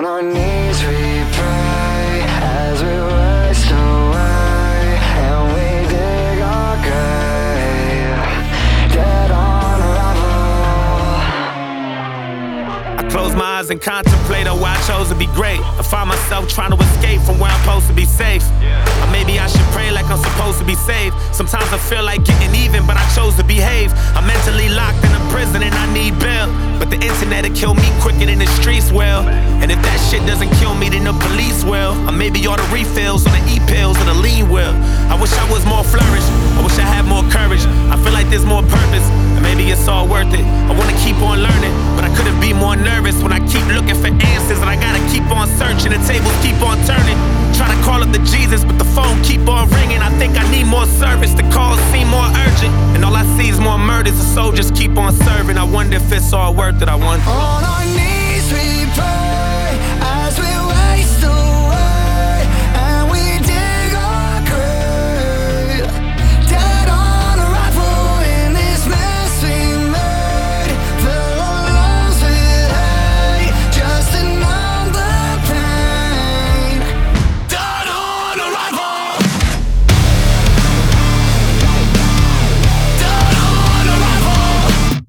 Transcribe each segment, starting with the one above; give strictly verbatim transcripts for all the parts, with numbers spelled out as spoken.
On our knees we pray as we waste away, and we dig our grave, dead on arrival. I close my eyes and contemplate on why I chose to be great. I find myself trying to escape from where I'm supposed to be safe. Or maybe I should pray like I'm supposed to be saved. Sometimes I feel like getting even, but I chose to behave. I'm mentally locked in a prison and I need bail, but the internet will kill me quicker than the streets will. And if that shit doesn't kill me, then the police will. Or maybe all the refills on the e-pills or the lean will. I wish I was more flourished. I wish I had more courage. I feel like there's more purpose, and maybe it's all worth it. I wanna keep on learning, but I couldn't be more nervous when I keep looking for answers, and I gotta keep on searching. The tables keep on turning. Try to call up the Jesus, but the phone keep on ringing. I think I need more service. The calls seem more urgent, and all I see is more murders. The soldiers keep on serving. I wonder if it's all worth it. I wonder. On our knees we pray as we waste away, and we dig our grave, dead on arrival in this mess we made. Fill our lungs with hate just to numb the pain. Dead on arrival. Dead on arrival.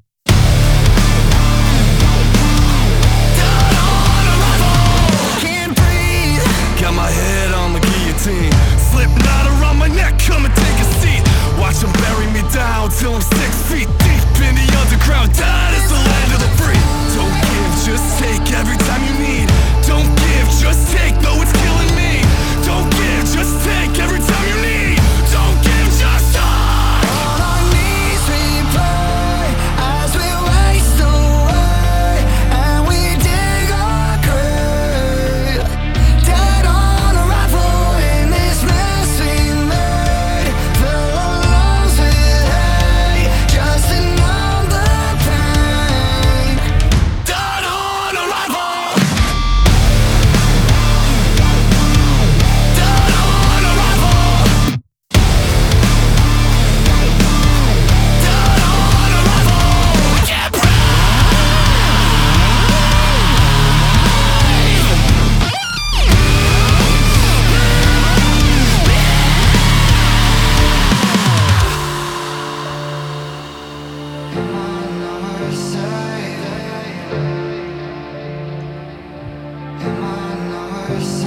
Dead on arrival. Can't breathe. Got my head on the guillotine, slip knot around my neck, come and take a seat. Watch them bury me down till I'm six feet deep in the underground. That is the land of the free. Don't give, just take every time you need. Don't give, just take, though it's killing me. Don't give, just take every time you need. Don't give, just take. On our knees we pray as we waste away, and we dig our grave, dead on arrival in this mess we made. Fill our lungs with hate just to numb the pain. Dead on arrival. Dead on arrival. Dead on arrival. We can't breathe. Am I not safe? Am I not safe?